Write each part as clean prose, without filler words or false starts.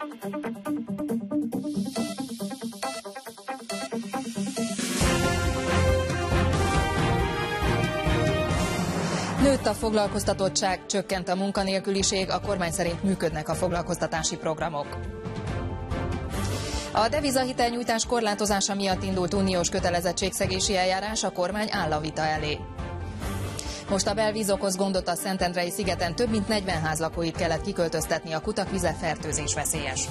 Nőtt a foglalkoztatottság, csökkent a munkanélküliség, a kormány szerint működnek a foglalkoztatási programok. A devizahitelnyújtás korlátozása miatt indult uniós kötelezettségszegési eljárás, a kormány áll a vita elé. Most a belvíz okoz gondot a Szentendrei szigeten, több mint 40 ház lakóit kellett kiköltöztetni, a kutak vize fertőzés veszélyes.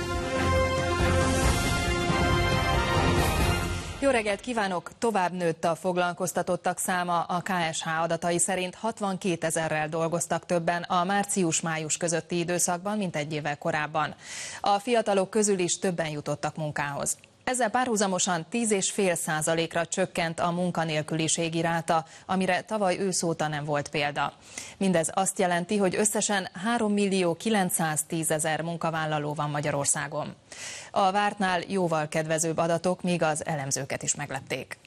Jó reggelt kívánok! Tovább nőtt a foglalkoztatottak száma, a KSH adatai szerint 62 000-rel dolgoztak többen a március-május közötti időszakban, mint egy évvel korábban. A fiatalok közül is többen jutottak munkához. Ezzel párhuzamosan 10,5%-ra csökkent a munkanélküliségi ráta, amire tavaly ősz óta nem volt példa. Mindez azt jelenti, hogy összesen 3.910.000 munkavállaló van Magyarországon. A vártnál jóval kedvezőbb adatok, míg az elemzőket is meglepték.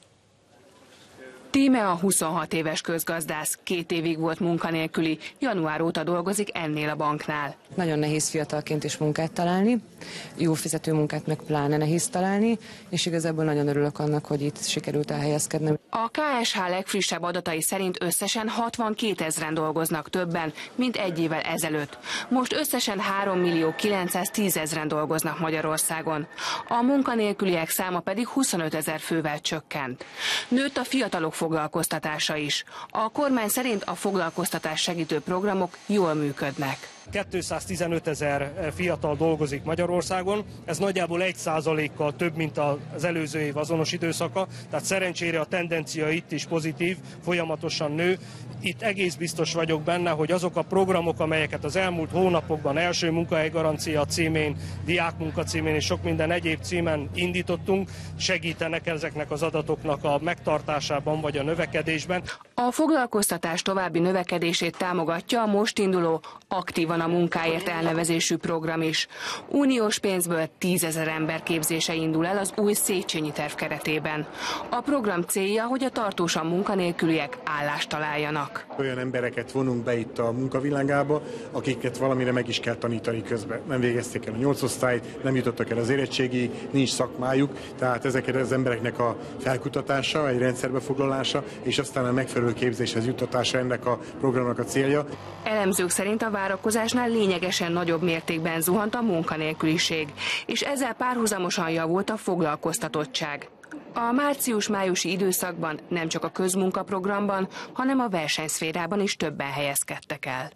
Tíme a 26 éves közgazdász, 2 évig volt munkanélküli, január óta dolgozik ennél a banknál. Nagyon nehéz fiatalként is munkát találni, jó fizető munkát meg pláne nehéz találni, és igazából nagyon örülök annak, hogy itt sikerült elhelyezkednem. A KSH legfrissebb adatai szerint összesen 62 000-en dolgoznak többen, mint egy évvel ezelőtt. Most összesen 3.910.000-en dolgoznak Magyarországon. A munkanélküliek száma pedig 25 000 fővel csökkent. Nőtt a fiatalok foglalkoztatása is. A kormány szerint a foglalkoztatás segítő programok jól működnek. 215 000 fiatal dolgozik Magyarországon, ez nagyjából 1%-kal több, mint az előző év azonos időszaka, tehát szerencsére a tendencia itt is pozitív, folyamatosan nő. Itt egész biztos vagyok benne, hogy azok a programok, amelyeket az elmúlt hónapokban első munkahely-garancia címén, diákmunka címén és sok minden egyéb címen indítottunk, segítenek ezeknek az adatoknak a megtartásában vagy a növekedésben. A foglalkoztatás további növekedését támogatja a most induló Aktívan a munkáért elnevezésű program is. Uniós pénzből 10 000 ember képzése indul el az új Széchenyi terv keretében. A program célja, hogy a tartósan munkanélküliek állást találjanak. Olyan embereket vonunk be itt a munkavilágába, akiket valamire meg is kell tanítani közben. Nem végezték el a 8 osztályt, nem jutottak el az érettségig, nincs szakmájuk, tehát ezeket az embereknek a felkutatása, egy rendszerbe foglalása, és aztán a megfelelő képzéshez juttatása ennek a programnak a célja. Elemzők szerint a várakozásnál lényegesen nagyobb mértékben zuhant a munkanélküliség, és ezzel párhuzamosan javult a foglalkoztatottság. A március-májusi időszakban nem csak a közmunkaprogramban, hanem a versenyszférában is többen helyezkedtek el.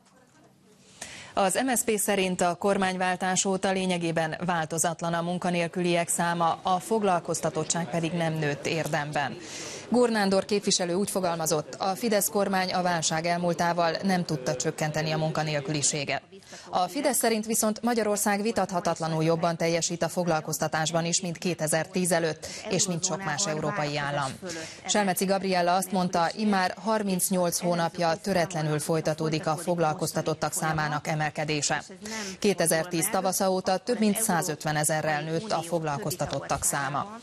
Az MSZP szerint a kormányváltás óta lényegében változatlan a munkanélküliek száma, a foglalkoztatottság pedig nem nőtt érdemben. Gór Nándor képviselő úgy fogalmazott, a Fidesz kormány a válság elmúltával nem tudta csökkenteni a munkanélküliséget. A Fidesz szerint viszont Magyarország vitathatatlanul jobban teljesít a foglalkoztatásban is, mint 2010 előtt, és mint sok más európai állam. Selmeci Gabriella azt mondta, immár 38 hónapja töretlenül folytatódik a foglalkoztatottak számának emelkedése. 2010 tavasza óta több mint 150 000-rel nőtt a foglalkoztatottak száma.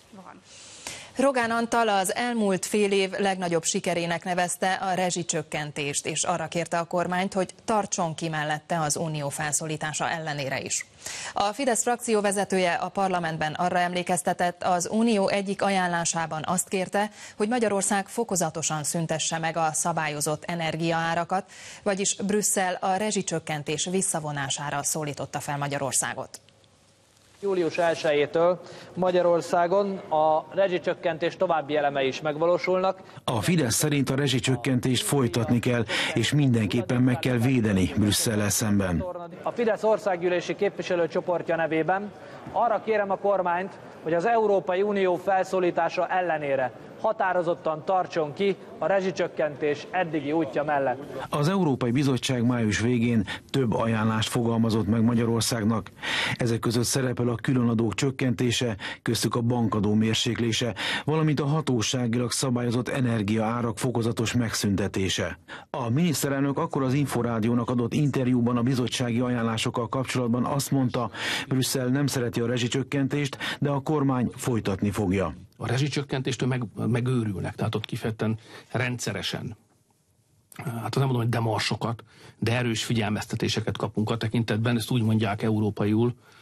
Rogán Antal az elmúlt fél év legnagyobb sikerének nevezte a rezsicsökkentést, és arra kérte a kormányt, hogy tartson ki mellette az unió felszólítása ellenére is. A Fidesz frakció vezetője a parlamentben arra emlékeztetett, az unió egyik ajánlásában azt kérte, hogy Magyarország fokozatosan szüntesse meg a szabályozott energiaárakat, vagyis Brüsszel a rezsicsökkentés visszavonására szólította fel Magyarországot. Július 1-től Magyarországon a rezsicsökkentés további elemei is megvalósulnak. A Fidesz szerint a rezsicsökkentést folytatni kell, és mindenképpen meg kell védeni Brüsszellel szemben. A Fidesz országgyűlési képviselőcsoportja nevében arra kérem a kormányt, hogy az Európai Unió felszólítása ellenére határozottan tartson ki a rezsicsökkentés eddigi útja mellett. Az Európai Bizottság május végén több ajánlást fogalmazott meg Magyarországnak. Ezek között szerepel a különadók csökkentése, köztük a bankadó mérséklése, valamint a hatóságilag szabályozott energiaárak fokozatos megszüntetése. A miniszterelnök akkor az Inforádiónak adott interjúban a bizottsági ajánlásokkal kapcsolatban azt mondta, Brüsszel nem szereti a rezsicsökkentést, de a kormány folytatni fogja. A rezsicsökkentéstől megőrülnek, tehát ott kifejezetten rendszeresen. Hát nem mondom, hogy demarsokat, de erős figyelmeztetéseket kapunk a tekintetben, ezt úgy mondják európaiul,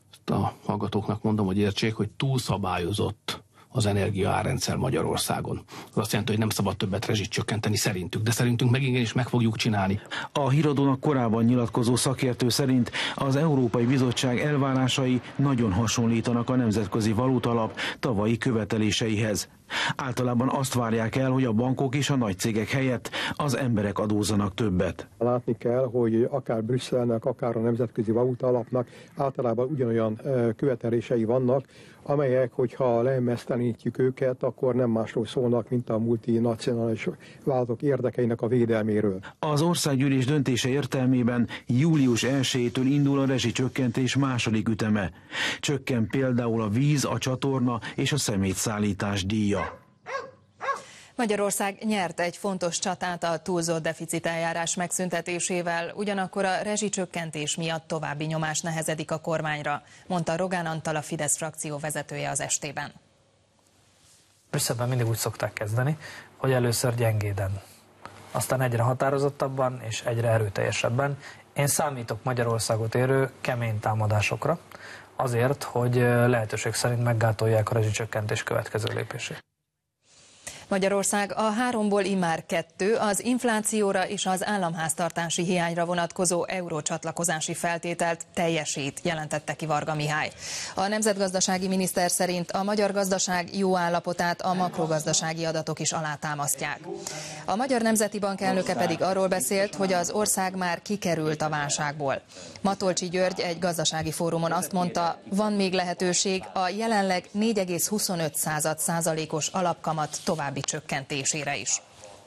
a hallgatóknak mondom, hogy értsék, hogy túlszabályozott az energia árrendszer Magyarországon. Az azt jelenti, hogy nem szabad többet rezsit csökkenteni szerintük, de szerintünk meg igenis meg fogjuk csinálni. A híradónak korábban nyilatkozó szakértő szerint az Európai Bizottság elvárásai nagyon hasonlítanak a Nemzetközi Valutalap tavalyi követeléseihez. Általában azt várják el, hogy a bankok és a nagycégek helyett az emberek adózzanak többet. Látni kell, hogy akár Brüsszelnek, akár a Nemzetközi Valutalapnak általában ugyanolyan követelései vannak, amelyek, hogyha leemésztelenítjük őket, akkor nem másról szólnak, mint a multinacionális vállalatok érdekeinek a védelméről. Az országgyűlés döntése értelmében július 1-től indul a rezsicsökkentés második üteme. Csökken például a víz, a csatorna és a szemétszállítás díja. Magyarország nyert egy fontos csatát a túlzott deficit eljárás megszüntetésével, ugyanakkor a rezsicsökkentés miatt további nyomás nehezedik a kormányra, mondta Rogán Antal, a Fidesz frakció vezetője az Estében. Brüsszelben mindig úgy szokták kezdeni, hogy először gyengéden, aztán egyre határozottabban és egyre erőteljesebben. Én számítok Magyarországot érő kemény támadásokra, azért, hogy lehetőség szerint meggátolják a rezsicsökkentés következő lépését. Magyarország a 3-ból immár 2, az inflációra és az államháztartási hiányra vonatkozó eurócsatlakozási feltételt teljesít, jelentette ki Varga Mihály. A nemzetgazdasági miniszter szerint a magyar gazdaság jó állapotát a makrogazdasági adatok is alátámasztják. A Magyar Nemzeti Bank elnöke pedig arról beszélt, hogy az ország már kikerült a válságból. Matolcsy György egy gazdasági fórumon azt mondta, van még lehetőség a jelenleg 4,25%-os alapkamat további csökkentésére is.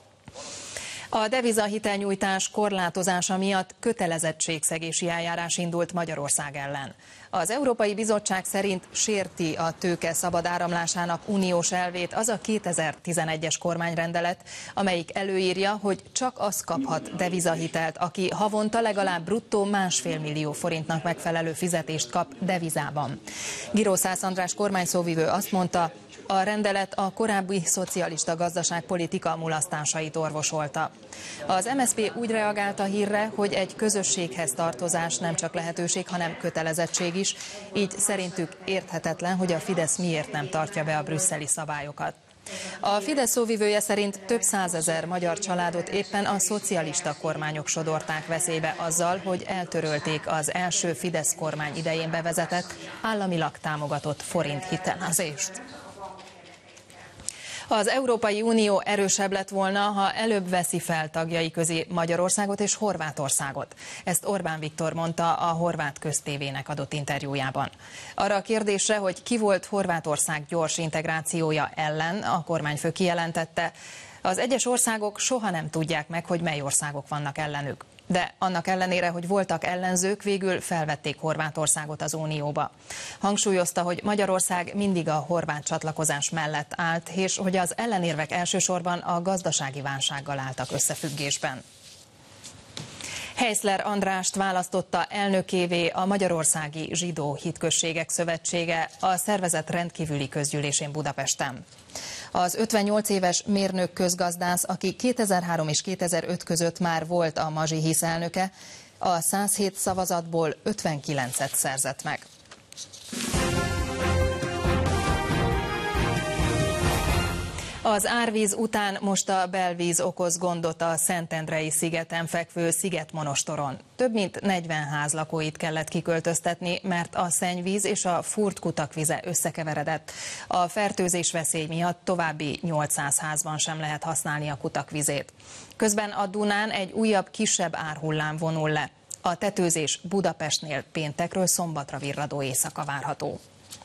A devizahitelnyújtás korlátozása miatt kötelezettségszegési eljárás indult Magyarország ellen. Az Európai Bizottság szerint sérti a tőke szabad áramlásának uniós elvét az a 2011-es kormányrendelet, amelyik előírja, hogy csak az kaphat devizahitelt, aki havonta legalább bruttó 1,5 millió forintnak megfelelő fizetést kap devizában. Girószász András kormányszóvivő azt mondta, a rendelet a korábbi szocialista gazdaságpolitika mulasztásait orvosolta. Az MSZP úgy reagált a hírre, hogy egy közösséghez tartozás nem csak lehetőség, hanem kötelezettség is, így szerintük érthetetlen, hogy a Fidesz miért nem tartja be a brüsszeli szabályokat. A Fidesz szóvivője szerint több százezer magyar családot éppen a szocialista kormányok sodorták veszélybe azzal, hogy eltörölték az első Fidesz kormány idején bevezetett, államilag támogatott forint hitelezést. Az Európai Unió erősebb lett volna, ha előbb veszi fel tagjai közé Magyarországot és Horvátországot. Ezt Orbán Viktor mondta a horvát köztévének adott interjújában. Arra a kérdésre, hogy ki volt Horvátország gyors integrációja ellen, a kormányfő kijelentette, az egyes országok soha nem tudják meg, hogy mely országok vannak ellenük. De annak ellenére, hogy voltak ellenzők, végül felvették Horvátországot az Unióba. Hangsúlyozta, hogy Magyarország mindig a horvát csatlakozás mellett állt, és hogy az ellenérvek elsősorban a gazdasági válsággal álltak összefüggésben. Heiszler Andrást választotta elnökévé a Magyarországi Zsidó Hitközségek Szövetsége a szervezet rendkívüli közgyűlésén Budapesten. Az 58 éves mérnök közgazdász, aki 2003 és 2005 között már volt a Mazsi Hisz elnöke, a 107 szavazatból 59-et szerzett meg. Az árvíz után most a belvíz okoz gondot a Szentendrei szigeten fekvő Szigetmonostoron. Több mint 40 ház lakóit kellett kiköltöztetni, mert a szennyvíz és a fúrt kutak vize összekeveredett. A fertőzés veszély miatt további 800 házban sem lehet használni a kutak vizét. Közben a Dunán egy újabb kisebb árhullám vonul le. A tetőzés Budapestnél péntekről szombatra virradó éjszaka várható.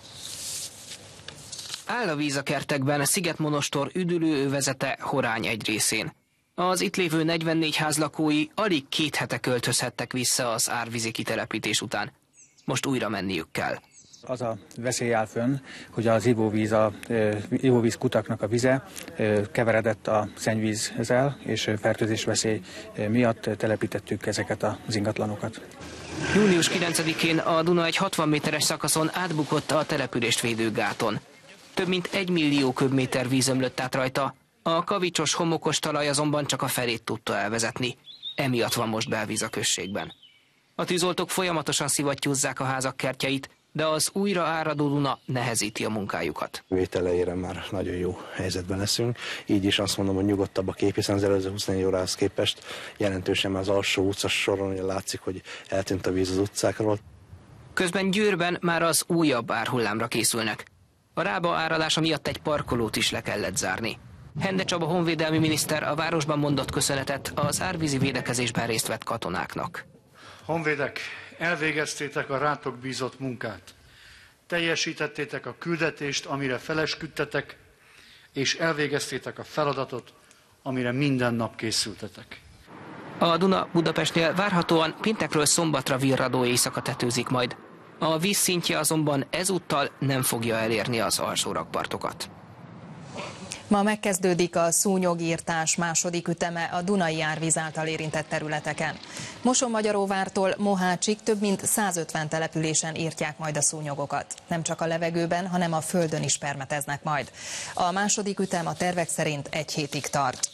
Áll a víz a kertekben a Szigetmonostor üdülőövezete Horány egy részén. Az itt lévő 44 ház lakói alig 2 hete költözhettek vissza az árvízi kitelepítés után. Most újra menniük kell. Az a veszély áll fönn, hogy az ivóvíz kutaknak a vize keveredett a szennyvízzel, és fertőzés veszély miatt telepítettük ezeket az ingatlanokat. Június 9-én a Duna egy 60 méteres szakaszon átbukott a települést védő gáton. Több mint 1 millió köbméter víz ömlött át rajta, a kavicsos, homokos talaj azonban csak a felét tudta elvezetni. Emiatt van most belvíz a községben. A tűzoltók folyamatosan szivattyúzzák a házak kertjeit, de az újra áradó Duna nehezíti a munkájukat. Hét elejére már nagyon jó helyzetben leszünk, így is azt mondom, hogy nyugodtabb a kép, hiszen az előző 24 órához képest jelentősen az alsó utcas soron látszik, hogy eltűnt a víz az utcákról. Közben Győrben már az újabb árhullámra készülnek. A Rába áradása miatt egy parkolót is le kellett zárni. Hende Csaba honvédelmi miniszter a városban mondott köszönetet az árvízi védekezésben részt vett katonáknak. Honvédek, elvégeztétek a rátok bízott munkát. Teljesítettétek a küldetést, amire felesküdtetek, és elvégeztétek a feladatot, amire minden nap készültetek. A Duna Budapestnél várhatóan péntekről szombatra virradó éjszaka tetőzik majd. A víz szintje azonban ezúttal nem fogja elérni az alsó rakpartokat. Ma megkezdődik a szúnyogírtás második üteme a Dunai árvíz által érintett területeken. Mosonmagyaróvártól Mohácsig több mint 150 településen írtják majd a szúnyogokat. Nem csak a levegőben, hanem a földön is permeteznek majd. A második ütem a tervek szerint egy hétig tart.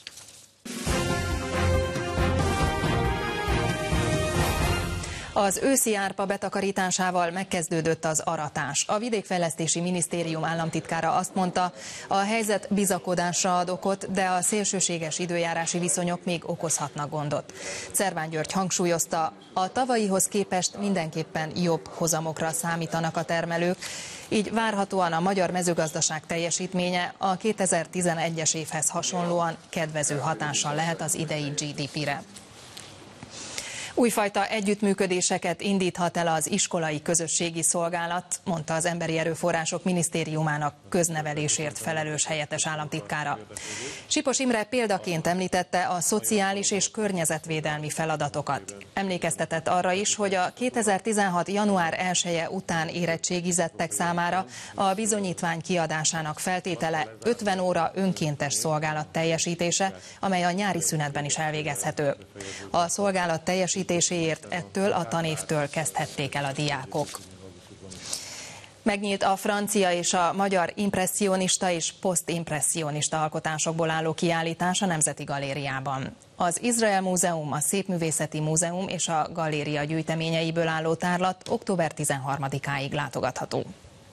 Az őszi árpa betakarításával megkezdődött az aratás. A Vidékfejlesztési Minisztérium államtitkára azt mondta, a helyzet bizakodásra ad okot, de a szélsőséges időjárási viszonyok még okozhatnak gondot. Cerván György hangsúlyozta, a tavalyihoz képest mindenképpen jobb hozamokra számítanak a termelők, így várhatóan a magyar mezőgazdaság teljesítménye a 2011-es évhez hasonlóan kedvező hatással lehet az idei GDP-re. Újfajta együttműködéseket indíthat el az iskolai közösségi szolgálat, mondta az Emberi Erőforrások Minisztériumának köznevelésért felelős helyettes államtitkára. Sipos Imre példaként említette a szociális és környezetvédelmi feladatokat. Emlékeztetett arra is, hogy a 2016. január 1-e után érettségizettek számára a bizonyítvány kiadásának feltétele 50 óra önkéntes szolgálat teljesítése, amely a nyári szünetben is elvégezhető. A szolgálat teljesítéséért ettől a tanévtől kezdhették el a diákok. Megnyílt a francia és a magyar impresszionista és posztimpresszionista alkotásokból álló kiállítás a Nemzeti Galériában. Az Izrael Múzeum, a Szépművészeti Múzeum és a galéria gyűjteményeiből álló tárlat október 13-áig látogatható.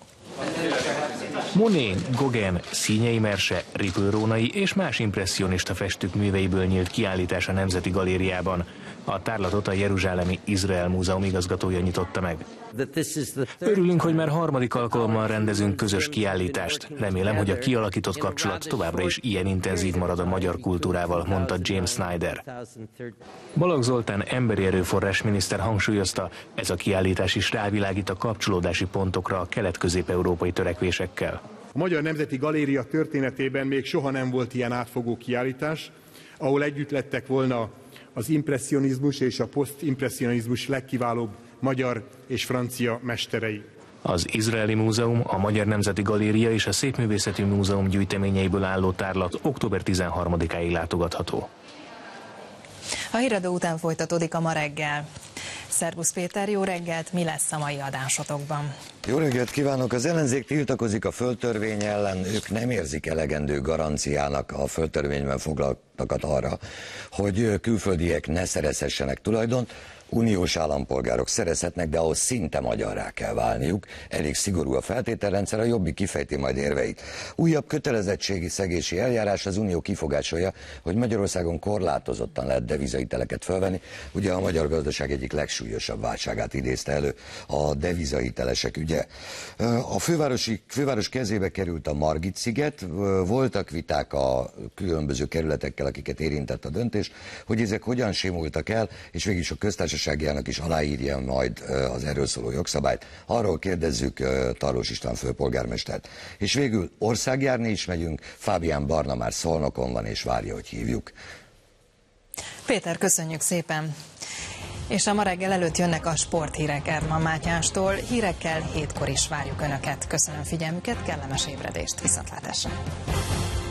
Monet, Gauguin, Színyei Merse, Ripuel-Rónai és más impresszionista festők műveiből nyílt kiállítás a Nemzeti Galériában. A tárlatot a Jeruzsálemi Izrael Múzeum igazgatója nyitotta meg. Örülünk, hogy már harmadik alkalommal rendezünk közös kiállítást. Remélem, hogy a kialakított kapcsolat továbbra is ilyen intenzív marad a magyar kultúrával, mondta James Snyder. Balogh Zoltán emberi erőforrás miniszter hangsúlyozta, ez a kiállítás is rávilágít a kapcsolódási pontokra a kelet-közép-európai törekvésekkel. A Magyar Nemzeti Galéria történetében még soha nem volt ilyen átfogó kiállítás, ahol együtt lettek volna az impresszionizmus és a posztimpresszionizmus legkiválóbb magyar és francia mesterei. Az Izraeli Múzeum, a Magyar Nemzeti Galéria és a Szépművészeti Múzeum gyűjteményeiből álló tárlat október 13-áig látogatható. A híradó után folytatódik a Ma reggel. Szervusz Péter, jó reggelt, mi lesz a mai adásotokban? Jó reggelt kívánok! Az ellenzék tiltakozik a földtörvény ellen, ők nem érzik elegendő garanciának a földtörvényben foglaltakat arra, hogy külföldiek ne szerezhessenek tulajdont. Uniós állampolgárok szerezhetnek, de ahhoz szinte magyarrá kell válniuk. Elég szigorú a feltételrendszer, a Jobbik kifejti majd érveit. Újabb kötelezettségi szegési eljárás, az Unió kifogásolja, hogy Magyarországon korlátozottan lehet devizahiteleket felvenni. Ugye a magyar gazdaság egyik legsúlyosabb válságát idézte elő a devizahitelesek ügye. A főváros kezébe került a Margit-sziget, voltak viták a különböző kerületekkel, akiket érintett a döntés, hogy ezek hogyan simultak el, és végig is a köztársaság is aláírja majd az erről szóló jogszabályt. Arról kérdezzük Tarlós István főpolgármestert. És végül országjárni is megyünk, Fábián Barna már Szolnokon van és várja, hogy hívjuk. Péter, köszönjük szépen! És a Ma reggel előtt jönnek a sporthírek Erdman Mátyástól. Hírekkel 7-kor is várjuk Önöket. Köszönöm figyelmüket, kellemes ébredést, viszontlátásra!